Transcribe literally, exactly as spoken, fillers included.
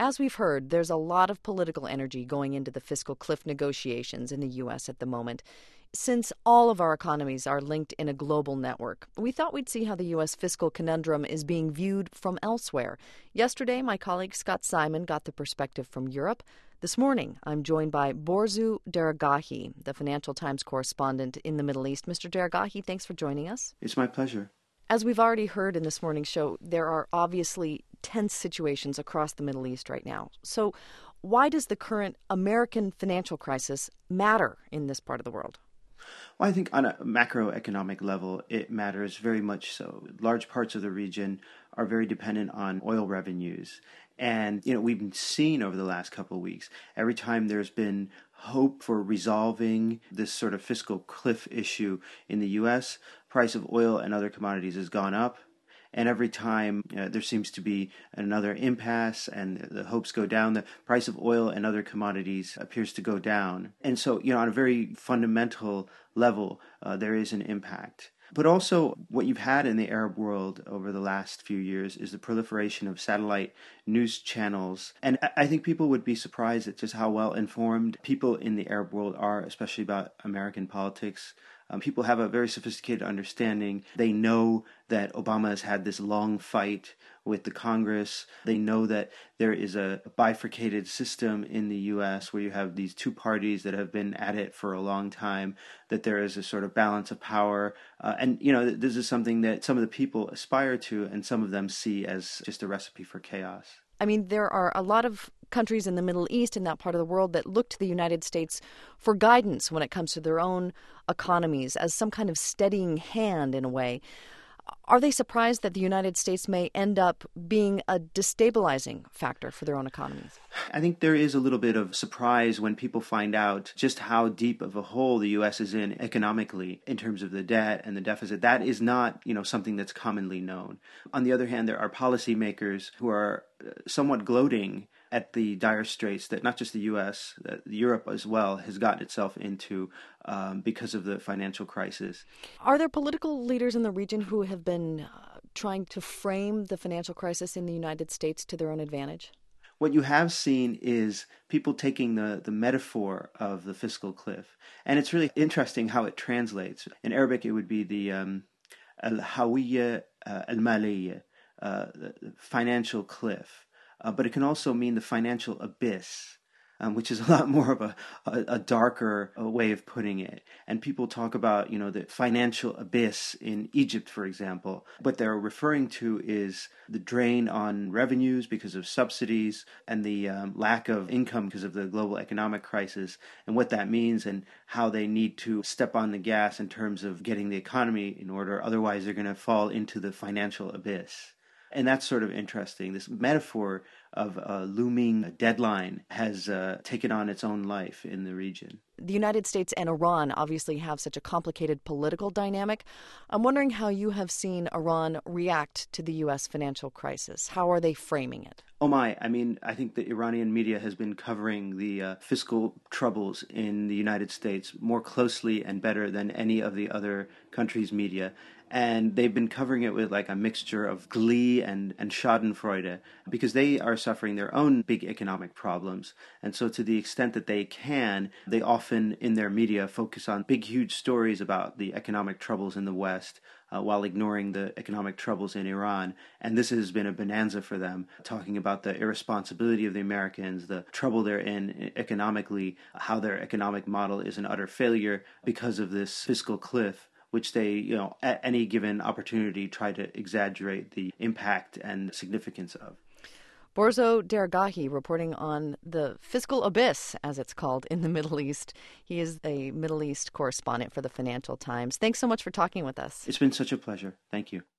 As we've heard, there's a lot of political energy going into the fiscal cliff negotiations in the U S at the moment. Since all of our economies are linked in a global network, we thought we'd see how the U S fiscal conundrum is being viewed from elsewhere. Yesterday, my colleague Scott Simon got the perspective from Europe. This morning, I'm joined by Borzu Deragahi, the Financial Times correspondent in the Middle East. Mister Deragahi, thanks for joining us. It's my pleasure. As we've already heard in this morning's show, there are obviously tense situations across the Middle East right now. So why does the current American financial crisis matter in this part of the world? Well, I think on a macroeconomic level, it matters very much so. Large parts of the region are very dependent on oil revenues. And, you know, we've been seeing over the last couple of weeks, every time there's been hope for resolving this sort of fiscal cliff issue in the U S, price of oil and other commodities has gone up. And every time uh, there seems to be another impasse and the hopes go down, the price of oil and other commodities appears to go down. And so, you know, on a very fundamental level, uh, there is an impact. But also what you've had in the Arab world over the last few years is the proliferation of satellite news channels. And I think people would be surprised at just how well informed people in the Arab world are, especially about American politics. Um, people have a very sophisticated understanding. They know that Obama has had this long fight with the Congress. They know that there is a bifurcated system in the U S where you have these two parties that have been at it for a long time, that there is a sort of balance of power. Uh, and, you know, this is something that some of the people aspire to and some of them see as just a recipe for chaos. I mean, there are a lot of countries in the Middle East, in that part of the world, that look to the United States for guidance when it comes to their own economies as some kind of steadying hand in a way. Are they surprised that the United States may end up being a destabilizing factor for their own economies? I think there is a little bit of surprise when people find out just how deep of a hole the U S is in economically in terms of the debt and the deficit. That is not, you know, something that's commonly known. On the other hand, there are policymakers who are somewhat gloating at the dire straits that not just the U S, that Europe as well has gotten itself into um, because of the financial crisis. Are there political leaders in the region who have been uh, trying to frame the financial crisis in the United States to their own advantage? What you have seen is people taking the, the metaphor of the fiscal cliff. And it's really interesting how it translates. In Arabic, it would be the um, al-hawiyya uh, al-maliyya, uh, the financial cliff. Uh, but it can also mean the financial abyss, um, which is a lot more of a, a, a darker uh, way of putting it. And people talk about, you know, the financial abyss in Egypt, for example. What they're referring to is the drain on revenues because of subsidies and the um, lack of income because of the global economic crisis, and what that means and how they need to step on the gas in terms of getting the economy in order. Otherwise, they're going to fall into the financial abyss. And that's sort of interesting. This metaphor of a looming deadline has uh, taken on its own life in the region. The United States and Iran obviously have such a complicated political dynamic. I'm wondering how you have seen Iran react to the U S financial crisis. How are they framing it? Oh my, I mean, I think the Iranian media has been covering the uh, fiscal troubles in the United States more closely and better than any of the other countries' media. And they've been covering it with like a mixture of glee and, and schadenfreude because they are suffering their own big economic problems. And so to the extent that they can, they often in their media focus on big, huge stories about the economic troubles in the West uh, while ignoring the economic troubles in Iran. And this has been a bonanza for them, talking about the irresponsibility of the Americans, the trouble they're in economically, how their economic model is an utter failure because of this fiscal cliff, which they, you know, at any given opportunity try to exaggerate the impact and significance of. Borzu Deragahi reporting on the fiscal abyss, as it's called, in the Middle East. He is a Middle East correspondent for the Financial Times. Thanks so much for talking with us. It's been such a pleasure. Thank you.